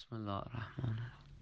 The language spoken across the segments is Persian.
بسم الله الرحمن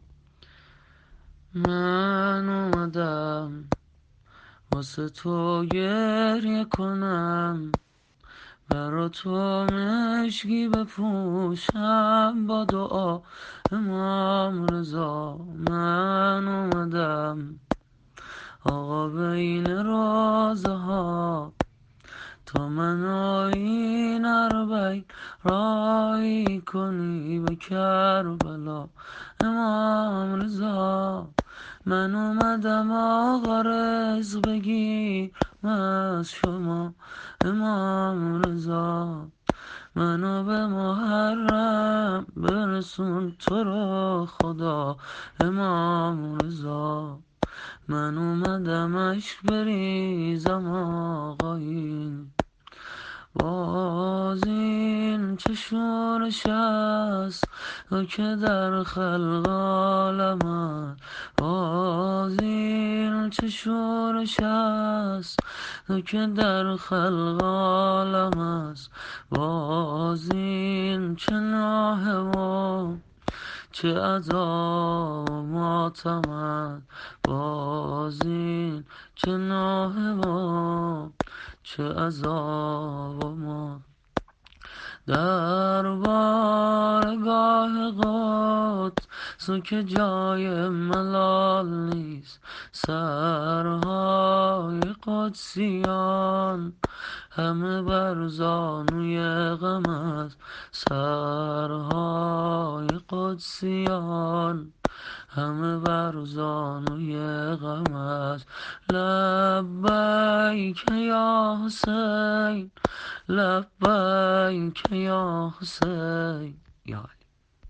من اومدم واسه تو گریه کنم، برا تو مشگی بپوشم با دعا امام رضا. من اومدم آقا بین روزه ها، تا من این اربعین رایی کنی به کربلا امام رضا. من اومدم آقا رزق بگیر از شما امام رضا، منو به محرم برسون تو رو خدا امام رضا. من اومدم اشک بریزم آقا این باز این چه شورش است که در خلق عالم است. باز این چه شورش است که در خلق عالم است. باز این چه ناهه و چه عذاب و ماتم است. باز این چه ناهه و چه عذاب و ما در بارگاه قدس که جای ملال نیست. سرهای قدسیان همه بر زانوی غم است. سرهای قدسیان همه بر زانوی غم است. لبیک یا حسین، لبیک یا حسین. یا